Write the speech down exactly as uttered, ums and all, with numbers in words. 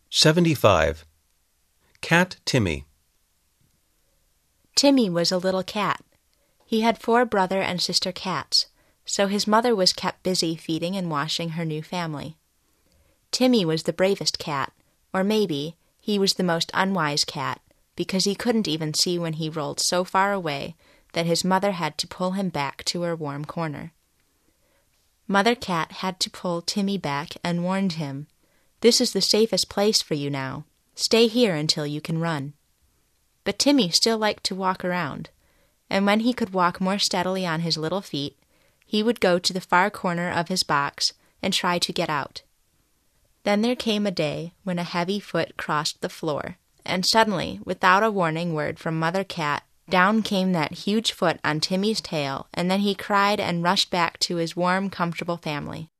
seventy-five. Cat Timmy. Timmy was a little cat. He had four brother and sister cats, so his mother was kept busy feeding and washing her new family. Timmy was the bravest cat, or maybe he was the most unwise cat, because he couldn't even see when he rolled so far away that his mother had to pull him back to her warm corner. Mother Cat had to pull Timmy back and warned him, "This is the safest place for you now. Stay here until you can run." But Timmy still liked to walk around, and when he could walk more steadily on his little feet, he would go to the far corner of his box and try to get out. Then there came a day when a heavy foot crossed the floor, and suddenly, without a warning word from Mother Cat, down came that huge foot on Timmy's tail, and then he cried and rushed back to his warm, comfortable family.